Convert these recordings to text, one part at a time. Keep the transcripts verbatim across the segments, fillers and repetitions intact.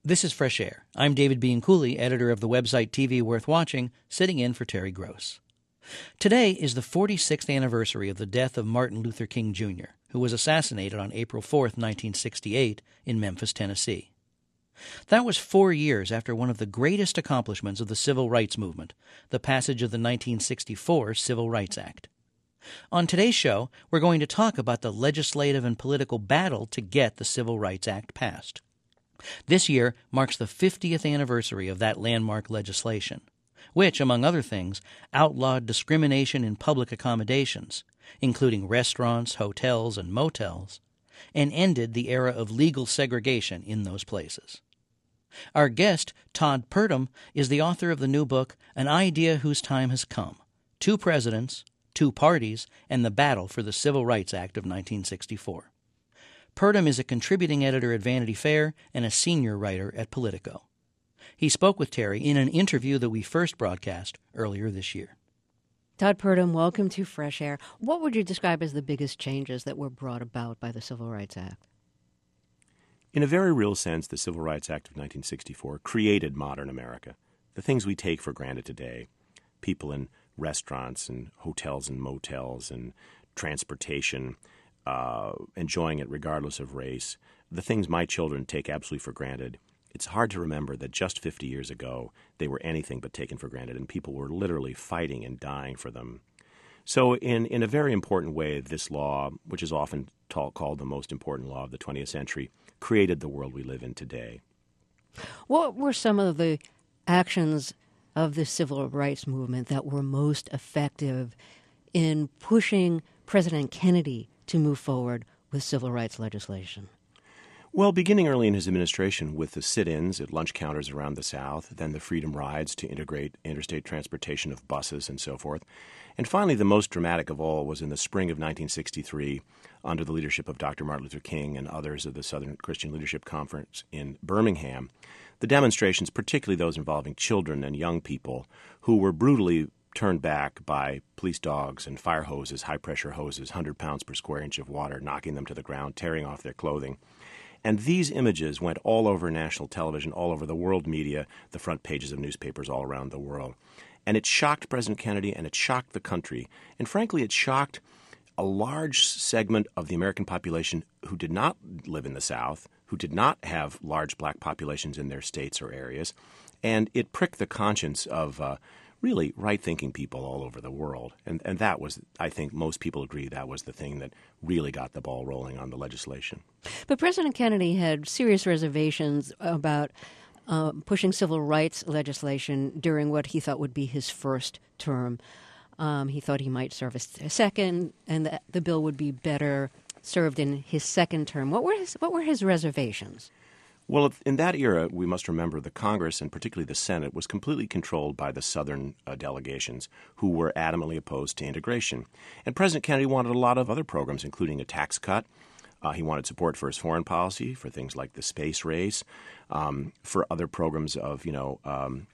This is Fresh Air. I'm David Bianculli, editor of the website T V Worth Watching, sitting in for Terry Gross. Today is the forty-sixth anniversary of the death of Martin Luther King Junior, who was assassinated on April fourth, nineteen sixty-eight, in Memphis, Tennessee. That was four years after one of the greatest accomplishments of the civil rights movement, the passage of the nineteen sixty-four Civil Rights Act. On today's show, we're going to talk about the legislative and political battle to get the Civil Rights Act passed. This year marks the fiftieth anniversary of that landmark legislation, which, among other things, outlawed discrimination in public accommodations, including restaurants, hotels, and motels, and ended the era of legal segregation in those places. Our guest, Todd Purdum, is the author of the new book, An Idea Whose Time Has Come: Two Presidents, Two Parties, and the Battle for the Civil Rights Act of nineteen sixty-four. Purdum is a contributing editor at Vanity Fair and a senior writer at Politico. He spoke with Terry in an interview that we first broadcast earlier this year. Todd Purdum, welcome to Fresh Air. What would you describe as the biggest changes that were brought about by the Civil Rights Act? In a very real sense, the Civil Rights Act of nineteen sixty-four created modern America. The things we take for granted today, people in restaurants and hotels and motels and transportation, uh, enjoying it regardless of race, the things my children take absolutely for granted. It's hard to remember that just fifty years ago, they were anything but taken for granted, and people were literally fighting and dying for them. So in, in a very important way, this law, which is often ta- called the most important law of the twentieth century, created the world we live in today. What were some of the actions of the civil rights movement that were most effective in pushing President Kennedy to move forward with civil rights legislation? Well, beginning early in his administration with the sit-ins at lunch counters around the South, then the Freedom Rides to integrate interstate transportation of buses and so forth. And finally, the most dramatic of all was in the spring of nineteen sixty-three, under the leadership of Doctor Martin Luther King and others of the Southern Christian Leadership Conference in Birmingham. The demonstrations, particularly those involving children and young people, who were brutally turned back by police dogs and fire hoses, high-pressure hoses, one hundred pounds per square inch of water, knocking them to the ground, tearing off their clothing. And these images went all over national television, all over the world media, the front pages of newspapers all around the world. And it shocked President Kennedy, and it shocked the country. And frankly, it shocked a large segment of the American population who did not live in the South, who did not have large black populations in their states or areas. And it pricked the conscience of uh, really right-thinking people all over the world. And, and that was, I think most people agree, that was the thing that really got the ball rolling on the legislation. But President Kennedy had serious reservations about uh, pushing civil rights legislation during what he thought would be his first term. Um, he thought he might serve a second, and that the bill would be better served in his second term. What were his, what were his reservations? Well, in that era, we must remember the Congress, and particularly the Senate, was completely controlled by the Southern uh, delegations who were adamantly opposed to integration. And President Kennedy wanted a lot of other programs, including a tax cut. Uh, he wanted support for his foreign policy, for things like the space race, um, for other programs of, you know, um,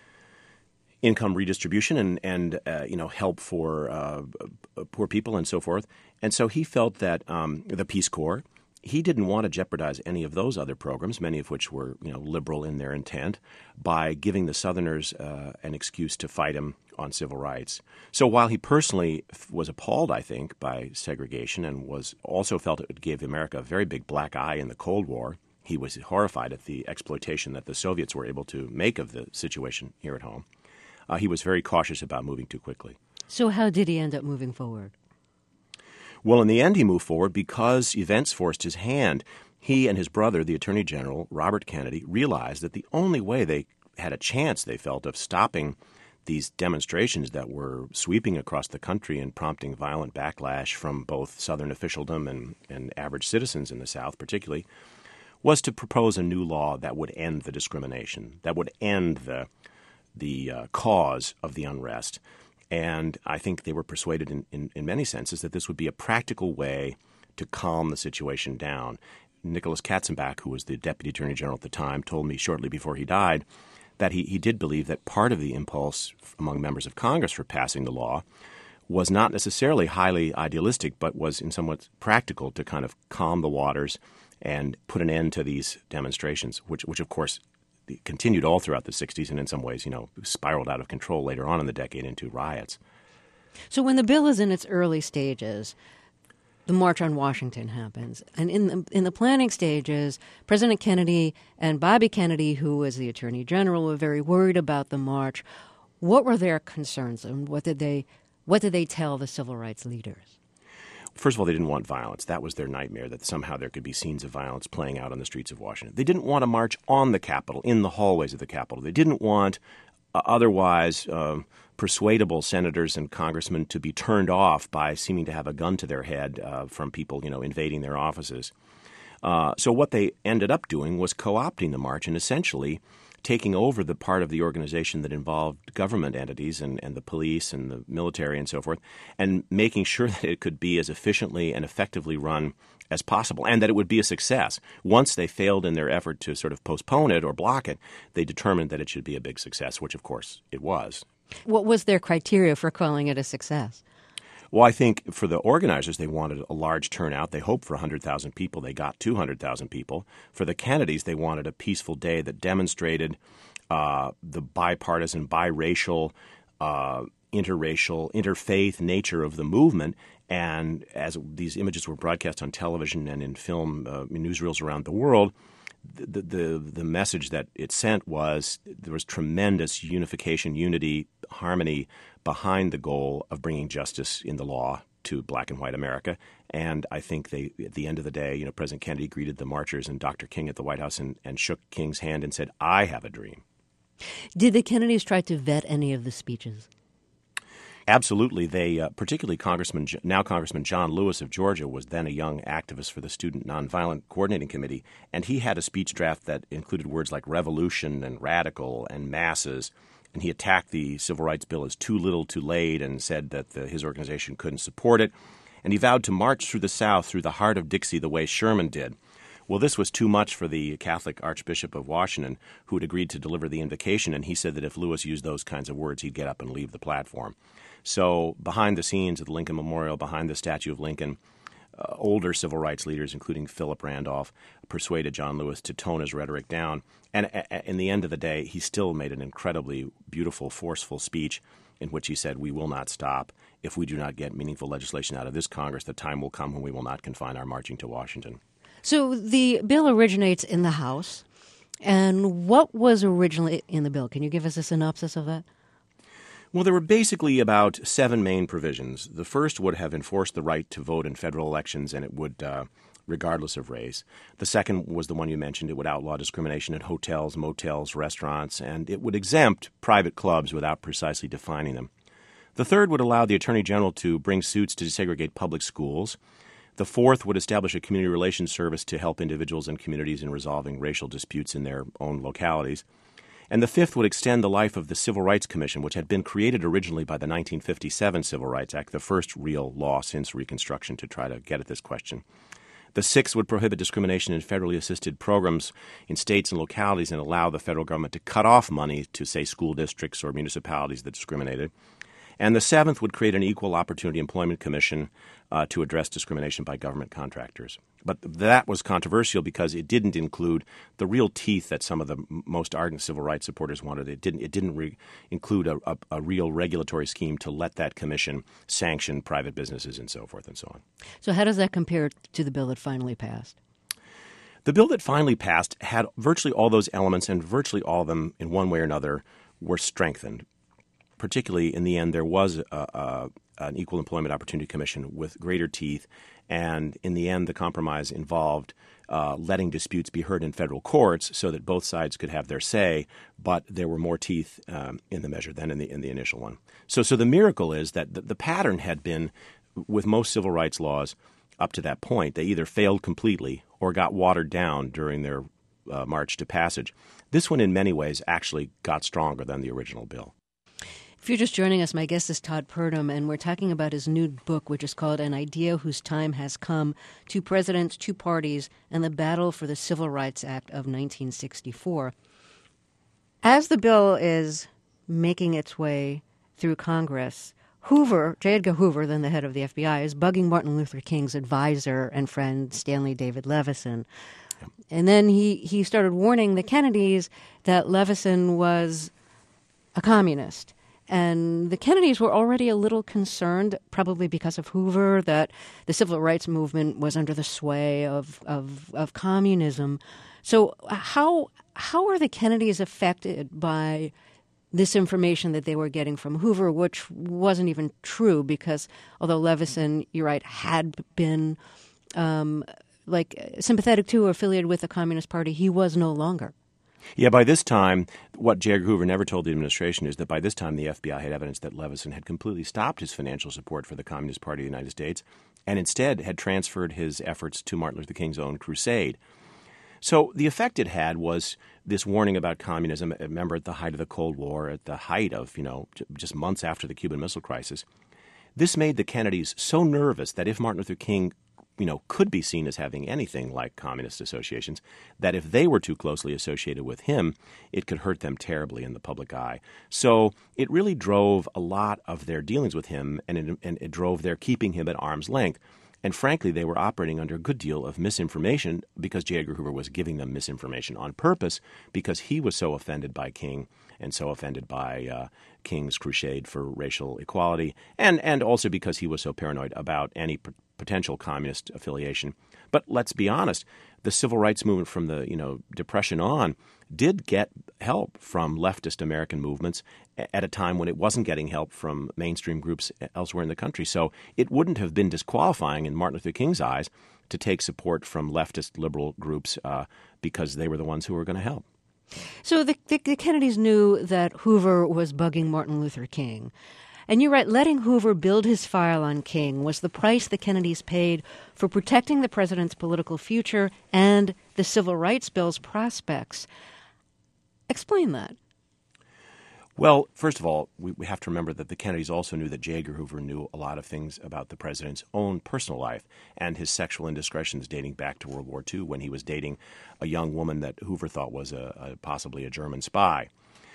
income redistribution and, and uh, you know, help for uh, poor people and so forth. And so he felt that um, the Peace Corps, he didn't want to jeopardize any of those other programs, many of which were, you know, liberal in their intent, by giving the Southerners uh, an excuse to fight him on civil rights. So while he personally was appalled, I think, by segregation and was also felt it would give America a very big black eye in the Cold War, he was horrified at the exploitation that the Soviets were able to make of the situation here at home. Uh, he was very cautious about moving too quickly. So how did he end up moving forward? Well, in the end, he moved forward because events forced his hand. He and his brother, the Attorney General, Robert Kennedy, realized that the only way they had a chance, they felt, of stopping these demonstrations that were sweeping across the country and prompting violent backlash from both Southern officialdom and, and average citizens in the South particularly, was to propose a new law that would end the discrimination, that would end the, the uh, cause of the unrest. And I think they were persuaded in, in, in many senses that this would be a practical way to calm the situation down. Nicholas Katzenbach, who was the Deputy Attorney General at the time, told me shortly before he died that he, he did believe that part of the impulse among members of Congress for passing the law was not necessarily highly idealistic, but was in somewhat practical to kind of calm the waters and put an end to these demonstrations, which, which of course, continued all throughout the sixties and in some ways, you know, spiraled out of control later on in the decade into riots. So when the bill is in its early stages, the March on Washington happens. And in the, in the planning stages, President Kennedy and Bobby Kennedy, who was the Attorney General, were very worried about the march. What were their concerns, and what did they what did they tell the civil rights leaders? First of all, they didn't want violence. That was their nightmare, that somehow there could be scenes of violence playing out on the streets of Washington. They didn't want to march on the Capitol, in the hallways of the Capitol. They didn't want uh, otherwise um, persuadable senators and congressmen to be turned off by seeming to have a gun to their head uh, from people, you know, invading their offices. Uh, so what they ended up doing was co-opting the march and essentially taking over the part of the organization that involved government entities and, and the police and the military and so forth, and making sure that it could be as efficiently and effectively run as possible, and that it would be a success. Once they failed in their effort to sort of postpone it or block it, they determined that it should be a big success, which of course it was. What was their criteria for calling it a success? Well, I think for the organizers, they wanted a large turnout. They hoped for one hundred thousand people. They got two hundred thousand people. For the Kennedys, they wanted a peaceful day that demonstrated uh, the bipartisan, biracial, uh, interracial, interfaith nature of the movement. And as these images were broadcast on television and in film, uh, in newsreels around the world, the, the the message that it sent was there was tremendous unification, unity, harmony behind the goal of bringing justice in the law to black and white America. And I think they, at the end of the day, you know, President Kennedy greeted the marchers and Doctor King at the White House and, and shook King's hand and said, "I have a dream." Did the Kennedys try to vet any of the speeches? Absolutely. They, uh, particularly Congressman, now Congressman John Lewis of Georgia, was then a young activist for the Student Nonviolent Coordinating Committee, and he had a speech draft that included words like revolution and radical and masses, and he attacked the Civil Rights Bill as too little, too late, and said that the, his organization couldn't support it, and he vowed to march through the South, through the heart of Dixie, the way Sherman did. Well, this was too much for the Catholic Archbishop of Washington, who had agreed to deliver the invocation, and he said that if Lewis used those kinds of words, he'd get up and leave the platform. So behind the scenes at the Lincoln Memorial, behind the statue of Lincoln, uh, older civil rights leaders, including Philip Randolph, persuaded John Lewis to tone his rhetoric down. And a- in the end of the day, he still made an incredibly beautiful, forceful speech in which he said, "We will not stop. If we do not get meaningful legislation out of this Congress, the time will come when we will not confine our marching to Washington." So the bill originates in the House. And what was originally in the bill? Can you give us a synopsis of that? Well, there were basically about seven main provisions. The first would have enforced the right to vote in federal elections, and it would, uh, regardless of race. The second was the one you mentioned. It would outlaw discrimination in hotels, motels, restaurants, and it would exempt private clubs without precisely defining them. The third would allow the Attorney General to bring suits to desegregate public schools. The fourth would establish a community relations service to help individuals and communities in resolving racial disputes in their own localities. And the fifth would extend the life of the Civil Rights Commission, which had been created originally by the nineteen fifty-seven Civil Rights Act, the first real law since Reconstruction to try to get at this question. The sixth would prohibit discrimination in federally assisted programs in states and localities and allow the federal government to cut off money to, say, school districts or municipalities that discriminated. And the seventh would create an Equal Opportunity Employment Commission uh, to address discrimination by government contractors. But that was controversial because it didn't include the real teeth that some of the m- most ardent civil rights supporters wanted. It didn't. It didn't re- include a, a, a real regulatory scheme to let that commission sanction private businesses and so forth and so on. So how does that compare to the bill that finally passed? The bill that finally passed had virtually all those elements, and virtually all of them, in one way or another, were strengthened. Particularly, in the end, there was a, a, an Equal Employment Opportunity Commission with greater teeth, and in the end, the compromise involved uh, letting disputes be heard in federal courts so that both sides could have their say, but there were more teeth um, in the measure than in the in the initial one. So, so the miracle is that the, the pattern had been, with most civil rights laws up to that point, they either failed completely or got watered down during their uh, march to passage. This one, in many ways, actually got stronger than the original bill. If you're just joining us, my guest is Todd Purdom, and we're talking about his new book, which is called An Idea Whose Time Has Come, Two Presidents, Two Parties, and the Battle for the Civil Rights Act of nineteen sixty-four. As the bill is making its way through Congress, Hoover, J. Edgar Hoover, then the head of the F B I, is bugging Martin Luther King's advisor and friend, Stanley David Levison. Yep. And then he, he started warning the Kennedys that Levison was a communist. And the Kennedys were already a little concerned, probably because of Hoover, that the civil rights movement was under the sway of, of, of communism. So how how are the Kennedys affected by this information that they were getting from Hoover, which wasn't even true because although Levison, you're right, had been um, like sympathetic to or affiliated with the Communist Party, he was no longer. Yeah, by this time, what J. Edgar Hoover never told the administration is that by this time the F B I had evidence that Levison had completely stopped his financial support for the Communist Party of the United States and instead had transferred his efforts to Martin Luther King's own crusade. So the effect it had was this warning about communism. Remember, at the height of the Cold War, at the height of, you know, just months after the Cuban Missile Crisis, this made the Kennedys so nervous that if Martin Luther King you know, could be seen as having anything like communist associations, that if they were too closely associated with him, it could hurt them terribly in the public eye. So it really drove a lot of their dealings with him, and it, and it drove their keeping him at arm's length. And frankly, they were operating under a good deal of misinformation because J. Edgar Hoover was giving them misinformation on purpose because he was so offended by King and so offended by uh, King's crusade for racial equality, and, and also because he was so paranoid about any p- potential communist affiliation. But let's be honest, the civil rights movement from the you know Depression on did get help from leftist American movements at a time when it wasn't getting help from mainstream groups elsewhere in the country. So it wouldn't have been disqualifying in Martin Luther King's eyes to take support from leftist liberal groups uh, because they were the ones who were going to help. So the, the, the Kennedys knew that Hoover was bugging Martin Luther King. And you're right, letting Hoover build his file on King was the price the Kennedys paid for protecting the president's political future and the Civil Rights Bill's prospects. Explain that. Well, first of all, we, we have to remember that the Kennedys also knew that J. Edgar Hoover knew a lot of things about the president's own personal life and his sexual indiscretions dating back to World War Two when he was dating a young woman that Hoover thought was a, a possibly a German spy.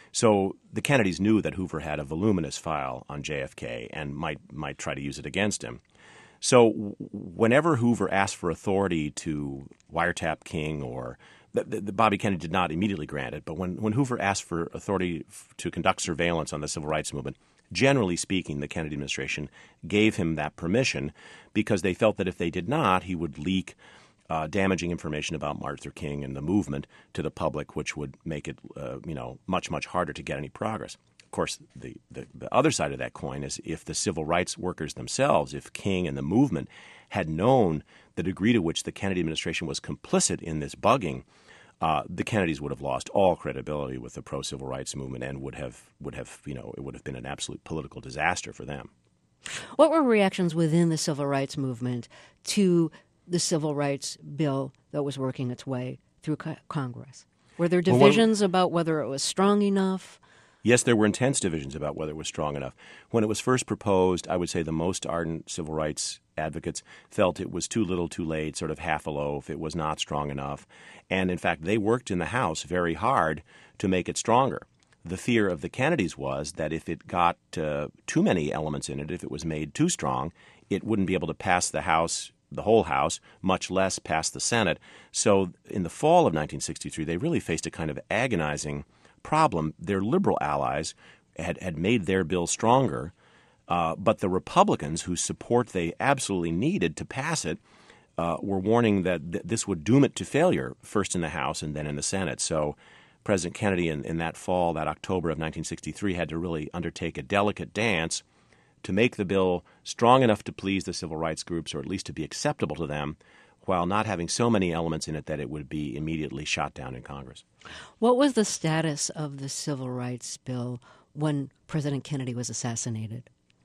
So the Kennedys knew that Hoover had a voluminous file on J F K and might might try to use it against him. So whenever Hoover asked for authority to wiretap King or the, the, Bobby Kennedy did not immediately grant it, but when, when Hoover asked for authority f- to conduct surveillance on the civil rights movement, generally speaking, the Kennedy administration gave him that permission because they felt that if they did not, he would leak Uh, damaging information about Martin Luther King and the movement to the public, which would make it, uh, you know, much, much harder to get any progress. Of course, the, the, the other side of that coin is if the civil rights workers themselves, if King and the movement had known the degree to which the Kennedy administration was complicit in this bugging, uh, the Kennedys would have lost all credibility with the pro-civil rights movement and would have, would have, you know, it would have been an absolute political disaster for them. What were reactions within the civil rights movement to the civil rights bill that was working its way through co- Congress? Were there divisions well, about whether it was strong enough? Yes, there were intense divisions about whether it was strong enough. When it was first proposed, I would say the most ardent civil rights advocates felt it was too little too late, sort of half a loaf. It was not strong enough. And in fact, they worked in the House very hard to make it stronger. The fear of the Kennedys was that if it got uh, too many elements in it, if it was made too strong, it wouldn't be able to pass the House the whole House, much less past the Senate. So in the fall of nineteen sixty-three, they really faced a kind of agonizing problem. Their liberal allies had, had made their bill stronger, uh, but the Republicans, whose support they absolutely needed to pass it, uh, were warning that th- this would doom it to failure, first in the House and then in the Senate. So President Kennedy in, in that fall, that October of nineteen sixty-three, had to really undertake a delicate dance to make the bill strong enough to please the civil rights groups, or at least to be acceptable to them, while not having so many elements in it that it would be immediately shot down in Congress. What was the status of the civil rights bill when President Kennedy was assassinated?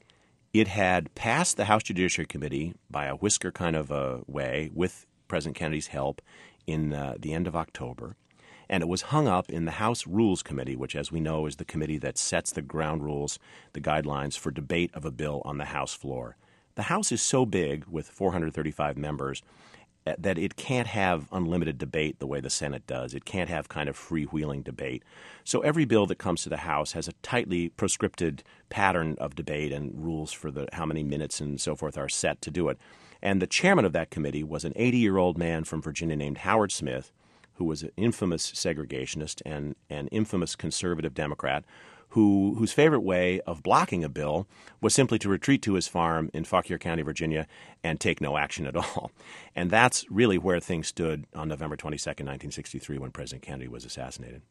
It had passed the House Judiciary Committee by a whisker kind of a way with President Kennedy's help in uh, the end of October. And it was hung up in the House Rules Committee, which, as we know, is the committee that sets the ground rules, the guidelines for debate of a bill on the House floor. The House is so big, with four hundred thirty-five members, that it can't have unlimited debate the way the Senate does. It can't have kind of freewheeling debate. So every bill that comes to the House has a tightly proscripted pattern of debate and rules for the how many minutes and so forth are set to do it. And the chairman of that committee was an eighty-year-old man from Virginia named Howard Smith, who was an infamous segregationist and an infamous conservative Democrat, who whose favorite way of blocking a bill was simply to retreat to his farm in Fauquier County, Virginia, and take no action at all. And that's really where things stood on November twenty-second, nineteen sixty-three, when President Kennedy was assassinated.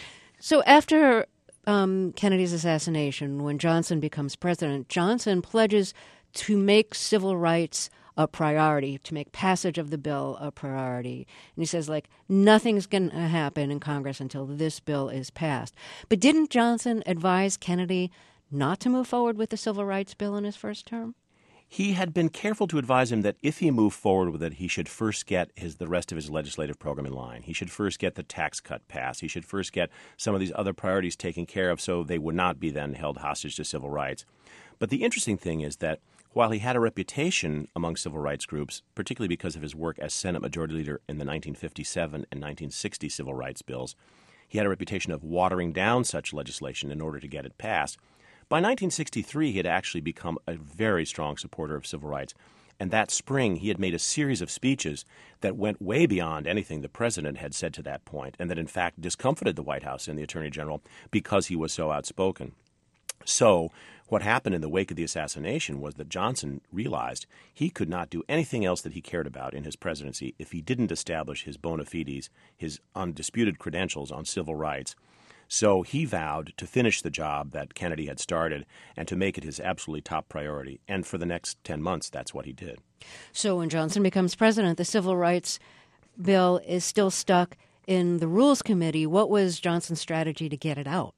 So after um, Kennedy's assassination, when Johnson becomes president, Johnson pledges to make civil rights a priority, to make passage of the bill a priority. And he says, like, nothing's going to happen in Congress until this bill is passed. But didn't Johnson advise Kennedy not to move forward with the civil rights bill in his first term? He had been careful to advise him that if he moved forward with it, he should first get his the rest of his legislative program in line. He should first get the tax cut passed. He should first get some of these other priorities taken care of so they would not be then held hostage to civil rights. But the interesting thing is that while he had a reputation among civil rights groups, particularly because of his work as Senate Majority Leader in the nineteen fifty-seven and nineteen sixty civil rights bills, he had a reputation of watering down such legislation in order to get it passed. By nineteen sixty-three, he had actually become a very strong supporter of civil rights. And that spring, he had made a series of speeches that went way beyond anything the president had said to that point, and that in fact discomfited the White House and the Attorney General because he was so outspoken. So what happened in the wake of the assassination was that Johnson realized he could not do anything else that he cared about in his presidency if he didn't establish his bona fides, his undisputed credentials on civil rights. So he vowed to finish the job that Kennedy had started and to make it his absolutely top priority. And for the next ten months, that's what he did. So when Johnson becomes president, the civil rights bill is still stuck in the Rules Committee. What was Johnson's strategy to get it out?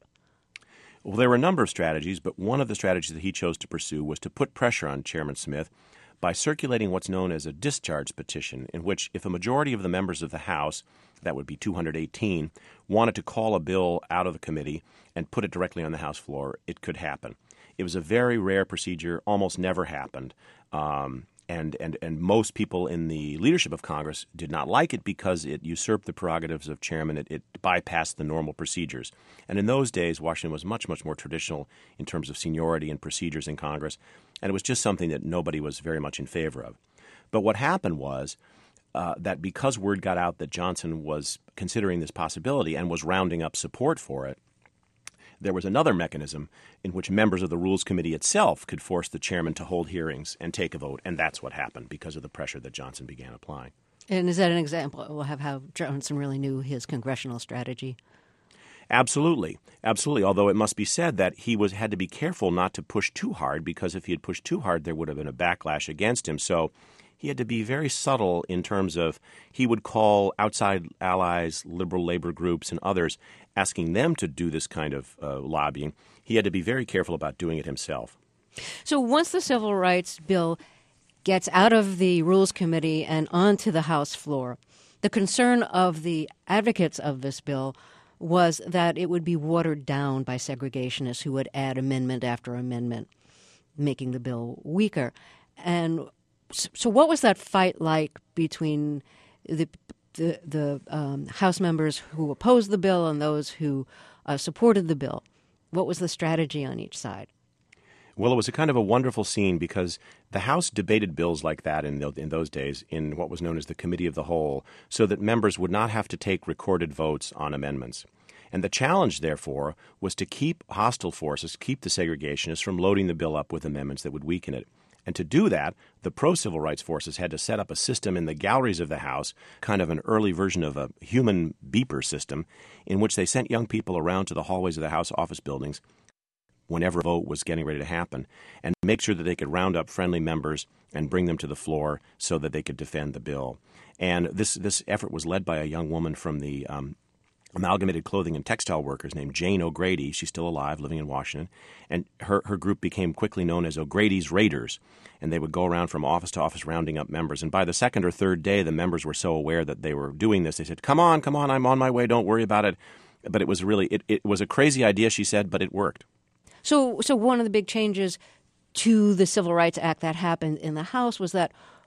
Well, there were a number of strategies, but one of the strategies that he chose to pursue was to put pressure on Chairman Smith by circulating what's known as a discharge petition, in which if a majority of the members of the House, that would be two hundred eighteen, wanted to call a bill out of the committee and put it directly on the House floor, it could happen. It was a very rare procedure, almost never happened. Um, And, and and most people in the leadership of Congress did not like it because it usurped the prerogatives of chairman. It, it bypassed the normal procedures. And in those days, Washington was much, much more traditional in terms of seniority and procedures in Congress. And it was just something that nobody was very much in favor of. But what happened was uh, that because word got out that Johnson was considering this possibility and was rounding up support for it, there was another mechanism in which members of the Rules Committee itself could force the chairman to hold hearings and take a vote, and that's what happened because of the pressure that Johnson began applying. And is that an example of how Johnson really knew his congressional strategy? Absolutely. Absolutely. Although it must be said that he was had to be careful not to push too hard, because if he had pushed too hard, there would have been a backlash against him. So he had to be very subtle in terms of he would call outside allies, liberal labor groups, and others, asking them to do this kind of uh, lobbying. He had to be very careful about doing it himself. So once the Civil Rights Bill gets out of the Rules Committee and onto the House floor, the concern of the advocates of this bill was that it would be watered down by segregationists who would add amendment after amendment, making the bill weaker. And so what was that fight like between the the, the um, House members who opposed the bill and those who uh, supported the bill? What was the strategy on each side? Well, it was a kind of a wonderful scene because the House debated bills like that in, the, in those days in what was known as the Committee of the Whole, so that members would not have to take recorded votes on amendments. And the challenge, therefore, was to keep hostile forces, keep the segregationists from loading the bill up with amendments that would weaken it. And to do that, the pro-civil rights forces had to set up a system in the galleries of the House, kind of an early version of a human beeper system, in which they sent young people around to the hallways of the House office buildings whenever a vote was getting ready to happen, and make sure that they could round up friendly members and bring them to the floor so that they could defend the bill. And this this effort was led by a young woman from the um, Amalgamated Clothing and Textile Workers named Jane O'Grady. She's still alive, living in Washington. And her, her group became quickly known as O'Grady's Raiders. And they would go around from office to office rounding up members. And by the second or third day, the members were so aware that they were doing this, they said, come on, come on, I'm on my way, don't worry about it. But it was really, it, it was a crazy idea, she said, but it worked. So, so one of the big changes to the Civil Rights Act that happened in the House was that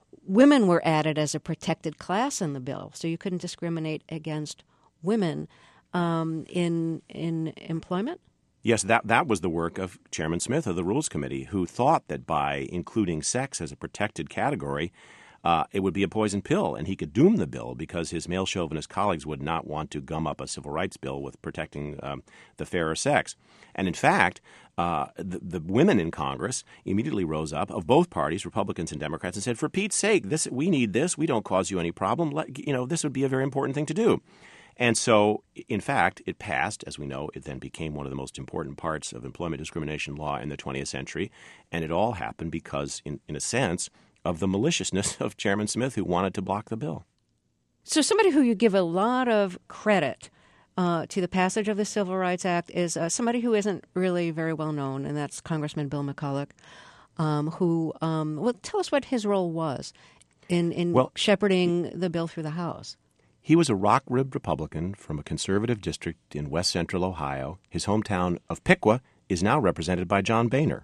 women were added as a protected class in the bill, so you couldn't discriminate against women um, in in employment. Yes, that, that was the work of Chairman Smith of the Rules Committee, who thought that by including sex as a protected category, uh, it would be a poison pill, and he could doom the bill because his male chauvinist colleagues would not want to gum up a civil rights bill with protecting um, the fairer sex. And in fact, uh, the, the women in Congress immediately rose up of both parties, Republicans and Democrats, and said, "For Pete's sake, this we need this. We don't cause you any problem. Let, you know, this would be a very important thing to do." And so, in fact, it passed. As we know, it then became one of the most important parts of employment discrimination law in the twentieth century. And it all happened because, in, in a sense, of the maliciousness of Chairman Smith, who wanted to block the bill. So somebody who you give a lot of credit uh, to the passage of the Civil Rights Act is uh, somebody who isn't really very well known, and that's Congressman Bill McCulloch, um, who um, – well, tell us what his role was in, in well, shepherding the bill through the House. He was a rock-ribbed Republican from a conservative district in west-central Ohio. His hometown of Piqua is now represented by John Boehner.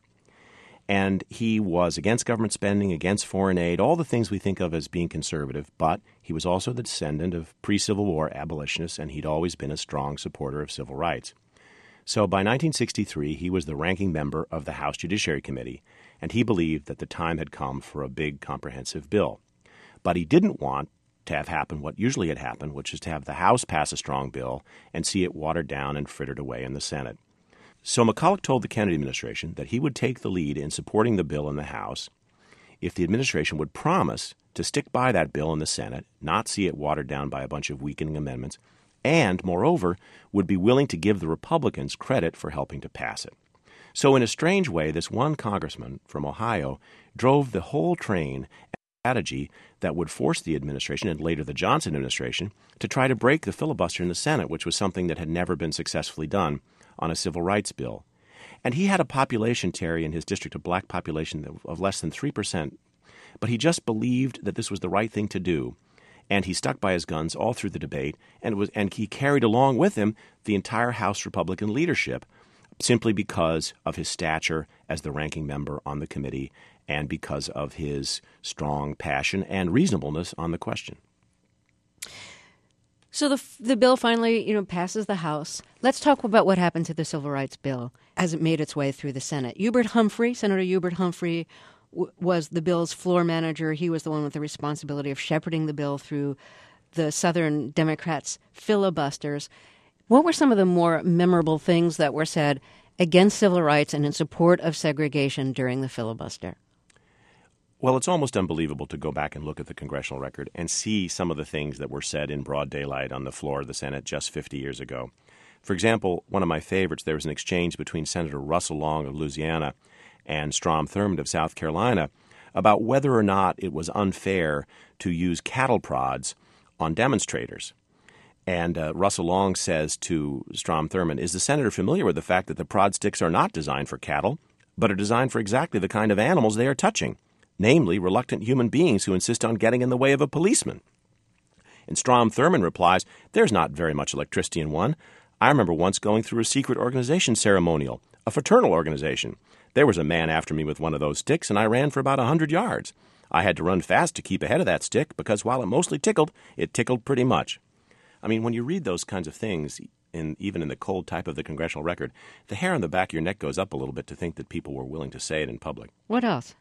And he was against government spending, against foreign aid, all the things we think of as being conservative, but he was also the descendant of pre-Civil War abolitionists, and he'd always been a strong supporter of civil rights. So by nineteen sixty-three, he was the ranking member of the House Judiciary Committee, and he believed that the time had come for a big, comprehensive bill. But he didn't want to have happened what usually had happened, which is to have the House pass a strong bill and see it watered down and frittered away in the Senate. So McCulloch told the Kennedy administration that he would take the lead in supporting the bill in the House if the administration would promise to stick by that bill in the Senate, not see it watered down by a bunch of weakening amendments, and, moreover, would be willing to give the Republicans credit for helping to pass it. So in a strange way, this one congressman from Ohio drove the whole train strategy that would force the administration, and later the Johnson administration, to try to break the filibuster in the Senate, which was something that had never been successfully done on a civil rights bill. And he had a population, Terry, in his district, a black population of less than three percent. But he just believed that this was the right thing to do. And he stuck by his guns all through the debate, and, it was, and he carried along with him the entire House Republican leadership, simply because of his stature as the ranking member on the committee and because of his strong passion and reasonableness on the question. So the the bill finally, you know, passes the House. Let's talk about what happened to the Civil Rights Bill as it made its way through the Senate. Hubert Humphrey, Senator Hubert Humphrey, w- was the bill's floor manager. He was the one with the responsibility of shepherding the bill through the Southern Democrats' filibusters. What were some of the more memorable things that were said against civil rights and in support of segregation during the filibuster? Well, it's almost unbelievable to go back and look at the congressional record and see some of the things that were said in broad daylight on the floor of the Senate just fifty years ago. For example, one of my favorites, there was an exchange between Senator Russell Long of Louisiana and Strom Thurmond of South Carolina about whether or not it was unfair to use cattle prods on demonstrators. And uh, Russell Long says to Strom Thurmond, "Is the senator familiar with the fact that the prod sticks are not designed for cattle, but are designed for exactly the kind of animals they are touching? Namely, reluctant human beings who insist on getting in the way of a policeman?" And Strom Thurmond replies, "There's not very much electricity in one. I remember once going through a secret organization ceremonial, a fraternal organization. There was a man after me with one of those sticks, and I ran for about a hundred yards. I had to run fast to keep ahead of that stick because while it mostly tickled, it tickled pretty much." I mean, when you read those kinds of things, in, even in the cold type of the congressional record, the hair on the back of your neck goes up a little bit to think that people were willing to say it in public. What else?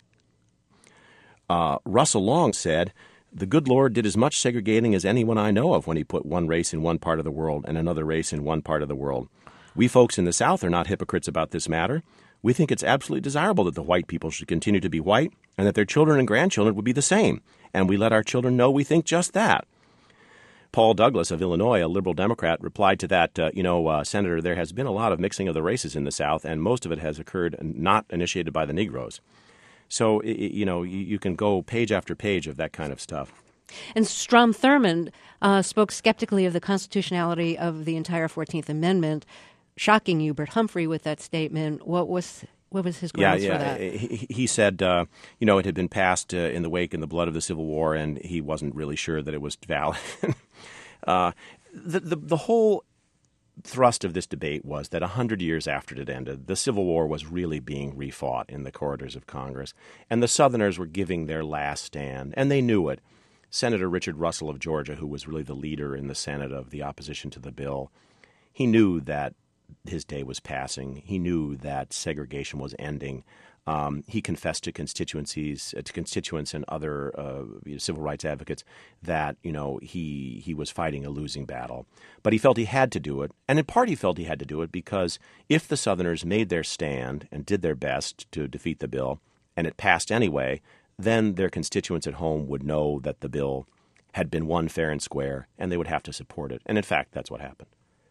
Uh, Russell Long said, "The good Lord did as much segregating as anyone I know of when he put one race in one part of the world and another race in one part of the world. We folks in the South are not hypocrites about this matter. We think it's absolutely desirable that the white people should continue to be white and that their children and grandchildren would be the same, and we let our children know we think just that." Paul Douglas of Illinois, a liberal Democrat, replied to that, uh, you know, uh, Senator, there has been a lot of mixing of the races in the South, and most of it has occurred not initiated by the Negroes. So, you know, you can go page after page of that kind of stuff. And Strom Thurmond uh, spoke skeptically of the constitutionality of the entire fourteenth Amendment, shocking Hubert Humphrey with that statement. What was what was his grounds yeah, for yeah. that? He, he said, uh, you know, it had been passed uh, in the wake and the blood of the Civil War, and he wasn't really sure that it was valid. uh, the, the the whole thrust of this debate was that a hundred years after it ended, the Civil War was really being refought in the corridors of Congress, and the Southerners were giving their last stand, and they knew it. Senator Richard Russell of Georgia, who was really the leader in the Senate of the opposition to the bill, he knew that his day was passing. He knew that segregation was ending. Um, he confessed to constituencies, uh, to constituents and other uh, you know, civil rights advocates that you know he he was fighting a losing battle, but he felt he had to do it, and in part he felt he had to do it because if the Southerners made their stand and did their best to defeat the bill, and it passed anyway, then their constituents at home would know that the bill had been won fair and square, and they would have to support it. And in fact, that's what happened.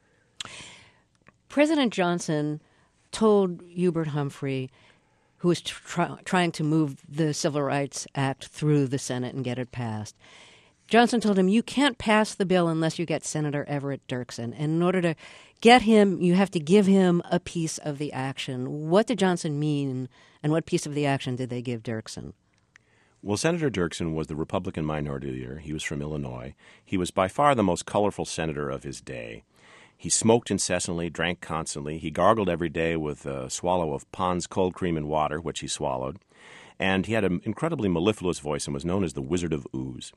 President Johnson told Hubert Humphrey, who was try- trying to move the Civil Rights Act through the Senate and get it passed. Johnson told him, you can't pass the bill unless you get Senator Everett Dirksen. And in order to get him, you have to give him a piece of the action. What did Johnson mean, and what piece of the action did they give Dirksen? Well, Senator Dirksen was the Republican minority leader. He was from Illinois. He was by far the most colorful senator of his day. He smoked incessantly, drank constantly. He gargled every day with a swallow of Pond's cold cream and water, which he swallowed. And he had an incredibly mellifluous voice and was known as the Wizard of Ooze.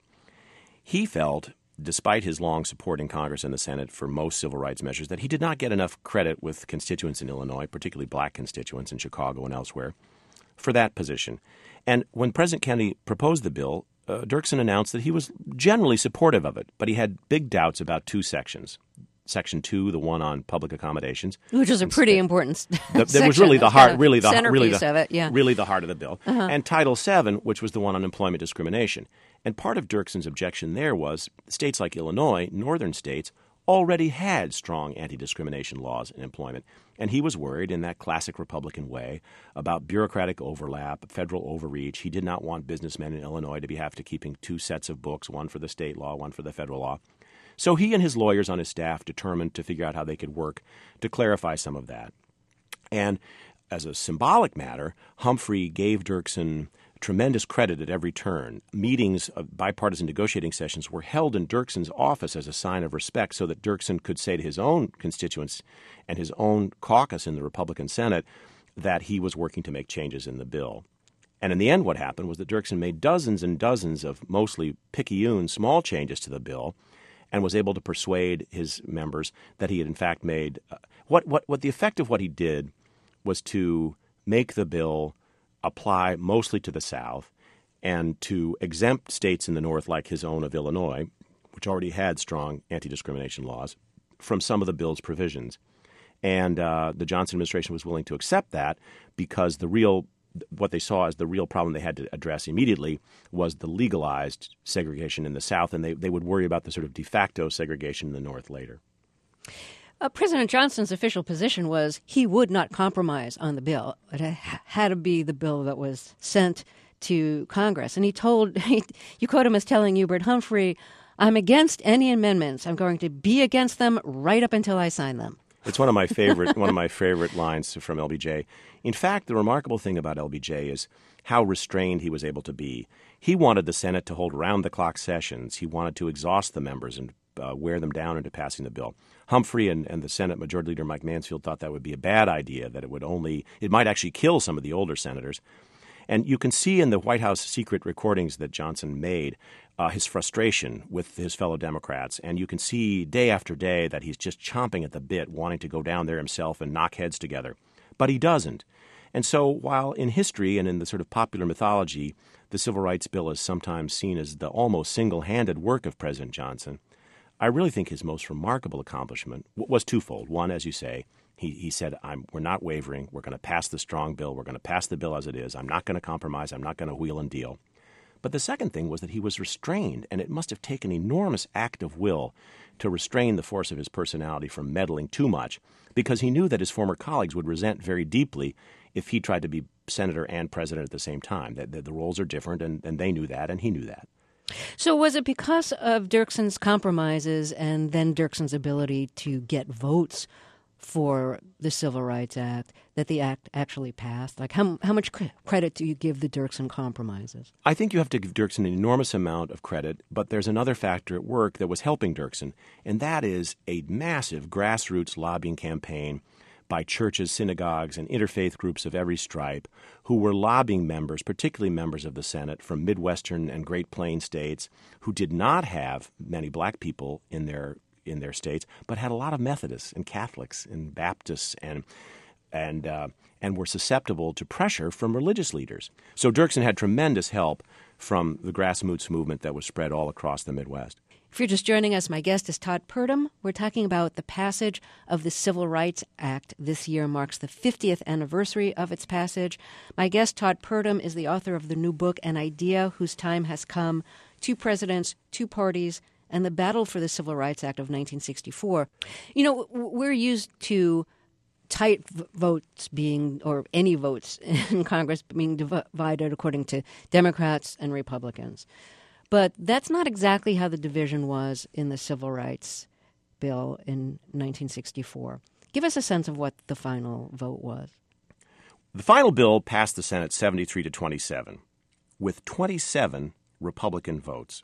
He felt, despite his long support in Congress and the Senate for most civil rights measures, that he did not get enough credit with constituents in Illinois, particularly black constituents in Chicago and elsewhere, for that position. And when President Kennedy proposed the bill, uh, Dirksen announced that he was generally supportive of it, but he had big doubts about two sections. Section two, the one on public accommodations, which is a pretty important the, that was really the heart, really the really the of it, yeah. really the heart of the bill, uh-huh. and Title seven, which was the one on employment discrimination. And part of Dirksen's objection there was states like Illinois, northern states, already had strong anti-discrimination laws in employment, and he was worried in that classic Republican way about bureaucratic overlap, federal overreach. He did not want businessmen in Illinois to be have to keeping two sets of books, one for the state law, one for the federal law. So he and his lawyers on his staff determined to figure out how they could work to clarify some of that. And as a symbolic matter, Humphrey gave Dirksen tremendous credit at every turn. Meetings, of bipartisan negotiating sessions were held in Dirksen's office as a sign of respect so that Dirksen could say to his own constituents and his own caucus in the Republican Senate that he was working to make changes in the bill. And in the end, what happened was that Dirksen made dozens and dozens of mostly picayune small changes to the bill and was able to persuade his members that he had in fact made uh, what, what, what the effect of what he did was to make the bill apply mostly to the South and to exempt states in the North like his own of Illinois, which already had strong anti-discrimination laws, from some of the bill's provisions. And uh, the Johnson administration was willing to accept that because the real what they saw as the real problem they had to address immediately was the legalized segregation in the South, and they, they would worry about the sort of de facto segregation in the North later. Uh, President Johnson's official position was he would not compromise on the bill. It had to be the bill that was sent to Congress. And he told, you quote him as telling Hubert Humphrey, I'm against any amendments. I'm going to be against them right up until I sign them. It's one of my favorite one of my favorite lines from L B J. In fact, the remarkable thing about L B J is how restrained he was able to be. He wanted the Senate to hold round-the-clock sessions. He wanted to exhaust the members and uh, wear them down into passing the bill. Humphrey and, and the Senate Majority Leader Mike Mansfield thought that would be a bad idea, that it would only – it might actually kill some of the older senators. And you can see in the White House secret recordings that Johnson made uh, his frustration with his fellow Democrats. And you can see day after day that he's just chomping at the bit, wanting to go down there himself and knock heads together. But he doesn't. And so while in history and in the sort of popular mythology, the Civil Rights Bill is sometimes seen as the almost single-handed work of President Johnson, I really think his most remarkable accomplishment was twofold. One, as you say, he, he said, I'm, we're not wavering. We're going to pass the strong bill. We're going to pass the bill as it is. I'm not going to compromise. I'm not going to wheel and deal. But the second thing was that he was restrained, and it must have taken an enormous act of will to restrain the force of his personality from meddling too much, because he knew that his former colleagues would resent very deeply if he tried to be senator and president at the same time. That the, the roles are different, and, and they knew that, and he knew that. So was it because of Dirksen's compromises and then Dirksen's ability to get votes for the Civil Rights Act that the act actually passed? Like, how how much cre- credit do you give the Dirksen compromises? I think you have to give Dirksen an enormous amount of credit, but there's another factor at work that was helping Dirksen, and that is a massive grassroots lobbying campaign by churches, synagogues, and interfaith groups of every stripe who were lobbying members, particularly members of the Senate from Midwestern and Great Plains states who did not have many black people in their in their states, but had a lot of Methodists and Catholics and Baptists and and uh, and were susceptible to pressure from religious leaders. So Dirksen had tremendous help from the grassroots movement that was spread all across the Midwest. If you're just joining us, my guest is Todd Purdum. We're talking about the passage of the Civil Rights Act. This year marks the fiftieth anniversary of its passage. My guest, Todd Purdum, is the author of the new book, An Idea Whose Time Has Come, Two Presidents, Two Parties, and the Battle for the Civil Rights Act of nineteen sixty-four. You know, we're used to tight v- votes being, or any votes in Congress being divided according to Democrats and Republicans. But that's not exactly how the division was in the Civil Rights Bill in nineteen sixty-four. Give us a sense of what the final vote was. The final bill passed the Senate seventy-three to twenty-seven, with twenty-seven Republican votes.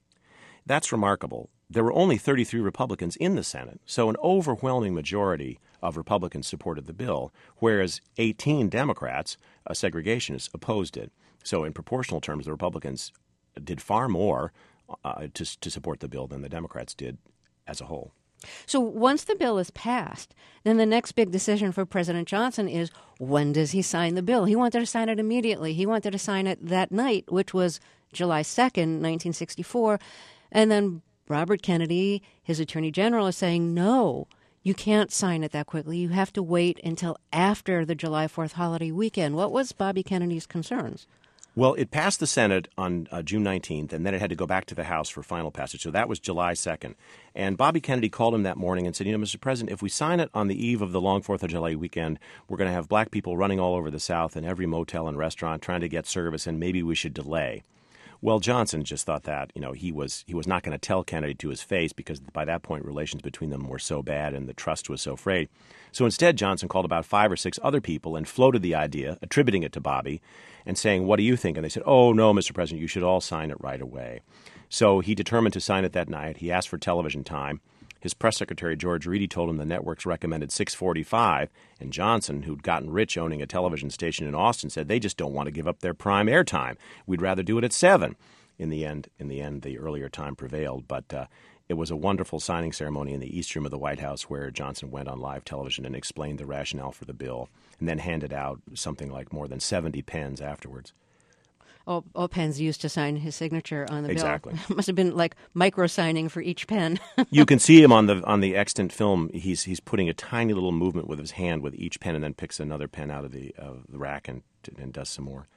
That's remarkable. There were only thirty-three Republicans in the Senate, so an overwhelming majority of Republicans supported the bill, whereas eighteen Democrats, uh, segregationists, opposed it. So in proportional terms, the Republicans did far more uh, to, to support the bill than the Democrats did as a whole. So once the bill is passed, then the next big decision for President Johnson is, when does he sign the bill? He wanted to sign it immediately. He wanted to sign it that night, which was July second, nineteen sixty-four. And then Robert Kennedy, his attorney general, is saying, no, you can't sign it that quickly. You have to wait until after the July fourth holiday weekend. What was Bobby Kennedy's concerns? Well, it passed the Senate on uh, June nineteenth, and then it had to go back to the House for final passage. So that was July second. And Bobby Kennedy called him that morning and said, you know, Mister President, if we sign it on the eve of the long fourth of July weekend, we're going to have black people running all over the South in every motel and restaurant trying to get service, and maybe we should delay. Well, Johnson just thought that, you know, he was he was not going to tell Kennedy to his face because by that point relations between them were so bad and the trust was so frayed. So instead, Johnson called about five or six other people and floated the idea, attributing it to Bobby, and saying, what do you think? And they said, oh, no, Mister President, you should all sign it right away. So he determined to sign it that night. He asked for television time. His press secretary, George Reedy, told him the networks recommended six forty-five, and Johnson, who'd gotten rich owning a television station in Austin, said they just don't want to give up their prime airtime. We'd rather do it at seven. In the end, in the end, the earlier time prevailed, but uh, it was a wonderful signing ceremony in the East Room of the White House where Johnson went on live television and explained the rationale for the bill, and then handed out something like more than seventy pens afterwards. All, all pens used to sign his signature on the exactly. bill. It must have been like micro-signing for each pen. You can see him on the on the extant film. He's he's putting a tiny little movement with his hand with each pen and then picks another pen out of the, uh, the rack and, and does some more.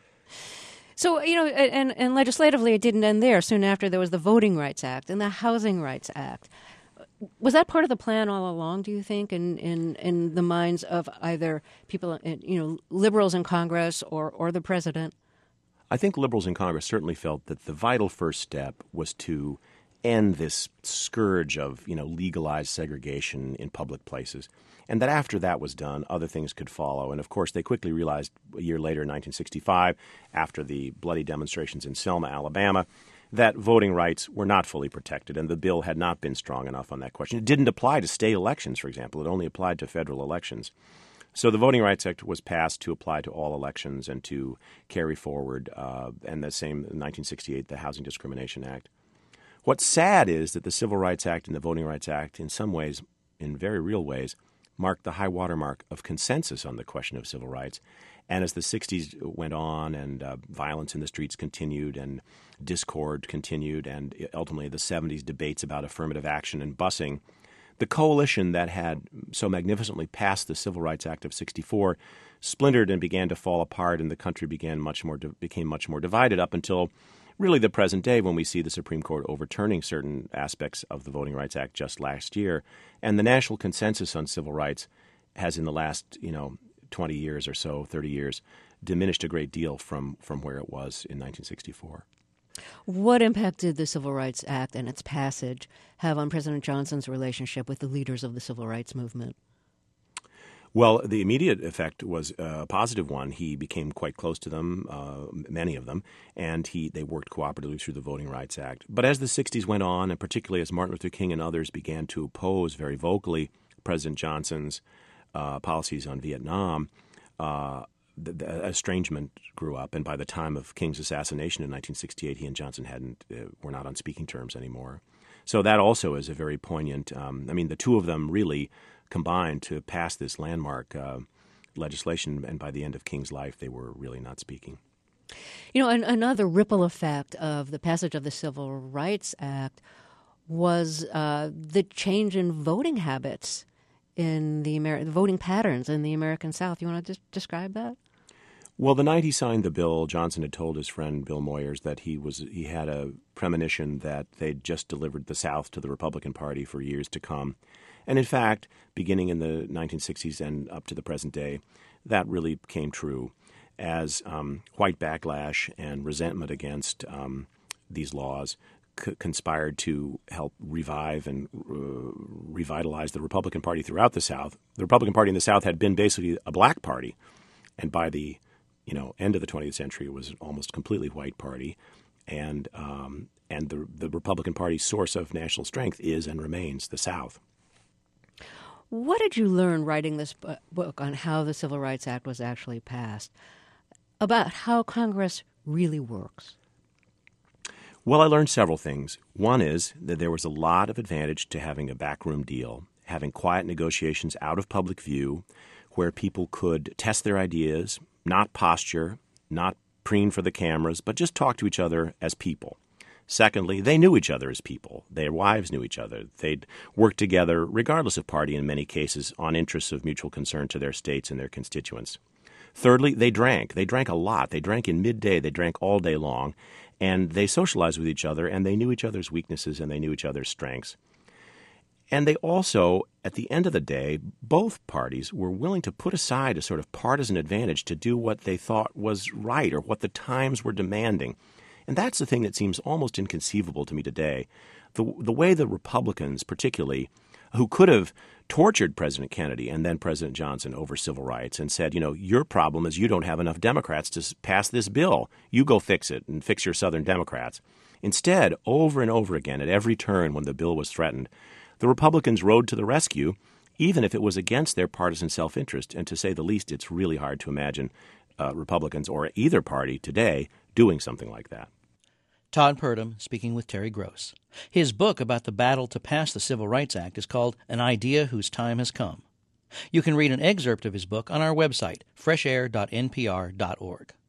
So, you know, and, and legislatively it didn't end there. Soon after there was the Voting Rights Act and the Housing Rights Act. Was that part of the plan all along, do you think, in, in, in the minds of either people, you know, liberals in Congress or, or the president? I think liberals in Congress certainly felt that the vital first step was to end this scourge of, you know, legalized segregation in public places, and that after that was done, other things could follow. And, of course, they quickly realized a year later in nineteen sixty-five, after the bloody demonstrations in Selma, Alabama, that voting rights were not fully protected, and the bill had not been strong enough on that question. It didn't apply to state elections, for example. It only applied to federal elections. So the Voting Rights Act was passed to apply to all elections and to carry forward, uh, and the same in nineteen sixty-eight, the Housing Discrimination Act. What's sad is that the Civil Rights Act and the Voting Rights Act, in some ways, in very real ways, marked the high watermark of consensus on the question of civil rights. And as the sixties went on and uh, violence in the streets continued and discord continued and ultimately the seventies debates about affirmative action and busing, the coalition that had so magnificently passed the Civil Rights Act of sixty-four splintered and began to fall apart, and the country began much more became much more divided up until really the present day, when we see the Supreme Court overturning certain aspects of the Voting Rights Act just last year. And the national consensus on civil rights has in the last, you know, twenty years or so, thirty years, diminished a great deal from, from where it was in nineteen sixty-four. What impact did the Civil Rights Act and its passage have on President Johnson's relationship with the leaders of the civil rights movement? Well, the immediate effect was a positive one. He became quite close to them, uh, many of them, and he they worked cooperatively through the Voting Rights Act. But as the sixties went on, and particularly as Martin Luther King and others began to oppose very vocally President Johnson's uh, policies on Vietnam, uh, the, the estrangement grew up. And by the time of King's assassination in nineteen sixty-eight, he and Johnson hadn't uh, were not on speaking terms anymore. So that also is a very poignant. Um, I mean, the two of them really combined to pass this landmark uh, legislation, and by the end of King's life, they were really not speaking. You know, an, another ripple effect of the passage of the Civil Rights Act was uh, the change in voting habits in the Ameri- voting patterns in the American South. You want to just describe that? Well, the night he signed the bill, Johnson had told his friend Bill Moyers that he was he had a premonition that they'd just delivered the South to the Republican Party for years to come. And in fact, beginning in the nineteen sixties and up to the present day, that really came true as um, white backlash and resentment against um, these laws c- conspired to help revive and uh, revitalize the Republican Party throughout the South. The Republican Party in the South had been basically a black party, and by the you know end of the twentieth century, it was an almost completely white party. And um, and the the Republican Party's source of national strength is and remains the South. What did you learn writing this book on how the Civil Rights Act was actually passed, about how Congress really works? Well, I learned several things. One is that there was a lot of advantage to having a backroom deal, having quiet negotiations out of public view where people could test their ideas, not posture, not preen for the cameras, but just talk to each other as people. Secondly, they knew each other as people. Their wives knew each other. They'd worked together, regardless of party in many cases, on interests of mutual concern to their states and their constituents. Thirdly, they drank. They drank a lot. They drank in midday. They drank all day long. And they socialized with each other, and they knew each other's weaknesses, and they knew each other's strengths. And they also, at the end of the day, both parties were willing to put aside a sort of partisan advantage to do what they thought was right or what the times were demanding. And that's the thing that seems almost inconceivable to me today. The the way the Republicans, particularly, who could have tortured President Kennedy and then President Johnson over civil rights and said, you know, your problem is you don't have enough Democrats to pass this bill. You go fix it and fix your Southern Democrats. Instead, over and over again, at every turn when the bill was threatened, the Republicans rode to the rescue, even if it was against their partisan self-interest. And to say the least, it's really hard to imagine uh, Republicans or either party today doing something like that. Todd Purdom speaking with Terry Gross. His book about the battle to pass the Civil Rights Act is called An Idea Whose Time Has Come. You can read an excerpt of his book on our website, fresh air dot n p r dot org.